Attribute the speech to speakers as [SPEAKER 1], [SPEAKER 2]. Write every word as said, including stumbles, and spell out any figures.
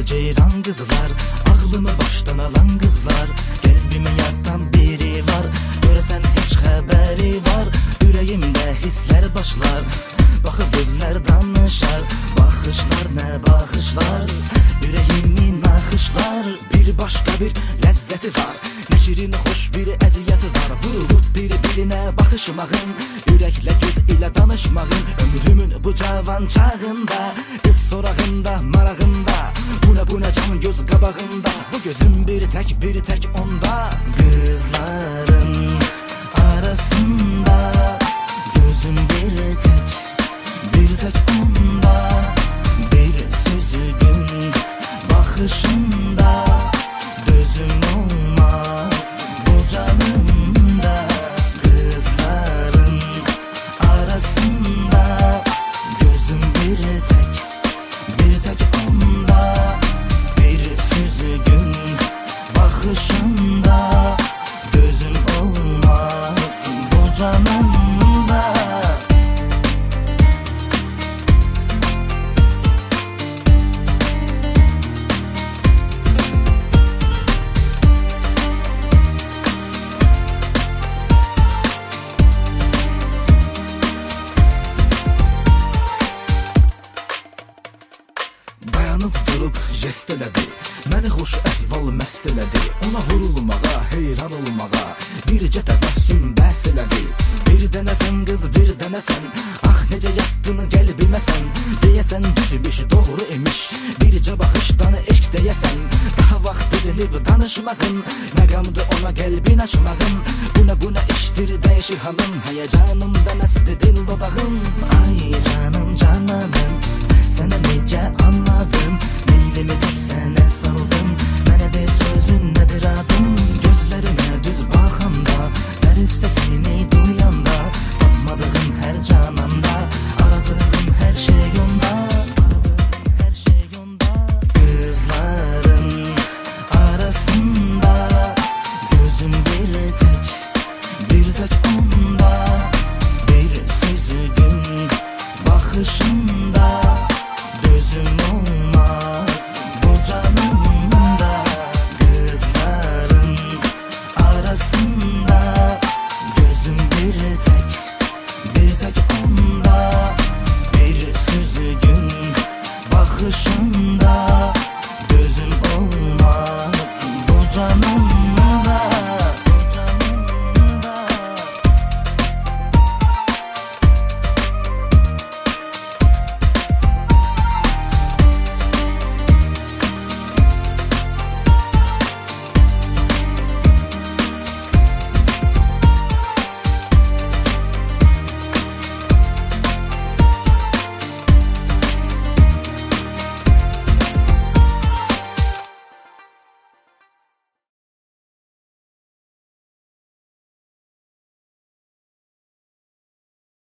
[SPEAKER 1] ceyran kızlar, aklımı baştan alan kızlar. Kalbimi yatan biri var, göresen hiç haberi var. Yüreğimde hisler başlar, bakıp gözler danışar. Bakışlar ne bakışlar, yüreğimin nakışlar. Bir başka bir lezzeti var, ne şirin hoş bir eziyeti var. Vurulup biri birine bakışmağın, yürekle göz ile danışmağın. Ömrümün bu cavan çağında, kız sorağında marağında. Buna buna can göz qabağında, bu gözüm bir tek bir tek onda. Kızların arasında gözüm bir tek bir tek onda. Bir sözü gün bakışında gözüm olmaz bu canımda. Kızların arasında gözüm bir tek bir tek onda. Bir sözü gün bakışında gözüm olmaz bu canımda. Dayanıb durub jest elədi, məni xoş əhval məst elədi. Ona vurulmağa, heyran olmağa bircə təbəssüm bəs elədi. Bir dənəsən qız, bir dənəsən, ah necə yatdın qəlbimə sən. Deyəsən düzmüş, doğru imiş, bircə baxışdan eşq deyəsən. Daha vaxt edilib danışmağın, məqamdır ona qəlbin açmağın. Buna buna işdir dəyişir halım, həyəcanımdan əsdi dil dodağım. Ay canım cananım, sənə necə anladım, meylimi tek sənə saldım. Mənə de sözün nədir adım, gözlərimə düz baxanda, zərif səsini duyanda, tapmadığım hər can